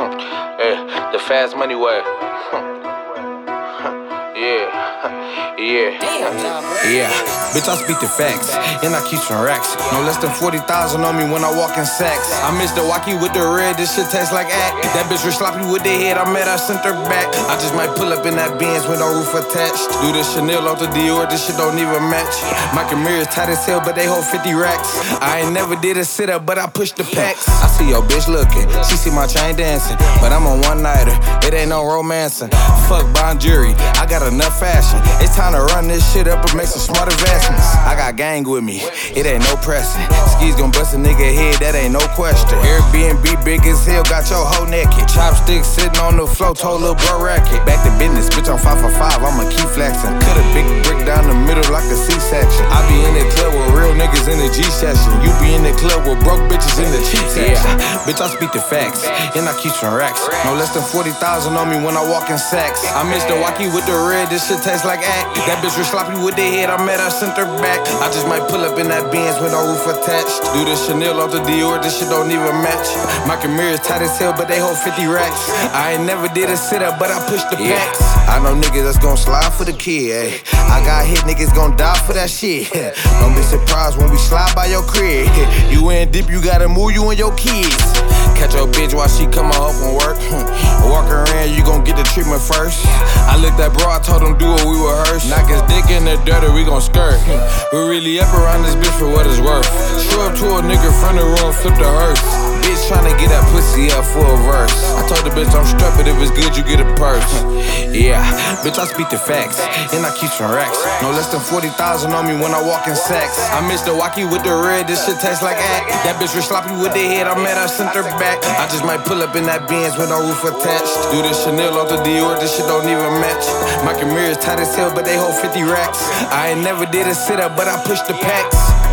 Yeah, the fast money way. Yeah. Bitch, I speak the facts, and I keep some racks. No less than 40,000 on me when I walk in sacks. I miss the wacky with the red, this shit tastes like act. That bitch was sloppy with the head, I met her, sent her back. I just might pull up in that Benz with no roof attached. Do the Chanel off the Dior, this shit don't even match. My Camry is tight as hell, but they hold 50 racks. I ain't never did a sit-up, but I push the packs. I see your bitch looking, she see my chain dancing, but I'm a one-nighter, it ain't no romancing. Fuck Bon Jury, I got enough fashion. It's time to run this shit up and make some smart investments. I got gang with me, it ain't no pressing. Skis gon' bust a nigga head, that ain't no question. Airbnb big as hell, got your hoe naked. Chopsticks sitting on the floor, told lil' bro racket. Back to business, bitch, I'm 5 for 5, I'ma keep flexing. Cut a big brick down the middle like a C-section. I be in the club with real niggas in the G-session. You be in the club with broke bitches in the cheap section. Bitch, I speak the facts, and I keep some racks. No less than 40,000 on me when I walk in sacks. I miss the wacky with the red, this shit tastes like act. That bitch was sloppy with the head, I met her, sent her back. I just might pull up in that Benz with no roof attached. Do the Chanel off the Dior, this shit don't even match. My Camry is tight as hell, but they hold 50 racks. I ain't never did a sit-up, but I push the packs. I know niggas that's gon' slide for the kid, ayy. I got hit, niggas gon' die for that shit. Don't be surprised when we slide by your crib. You in deep, you gotta move you and your kids. Catch your bitch while she come home from work. Walk her in, you gon' get the treatment first. I looked at bro, I told him do what we rehearsed. Knock his dick in the dirt or we gon' skirt. We really up around this bitch for what it's worth. Show up to a nigga front of the room, flip the hearse. Bitch tryna get that pussy up for a verse. I told the bitch I'm strapped, but if it's good, you get a purse. Yeah, bitch, I speak the facts, and I keep some racks. No less than 40,000 on me when I walk in sacks. I miss the wacky with the red, this shit tastes like act. That bitch was sloppy with the head, I met her, sent her back. I just might pull up in that Benz with no roof attached. Do the Chanel off the Dior, this shit don't even match. My Camry is tight as hell, but they hold 50 racks. I ain't never did a sit-up, but I push the packs.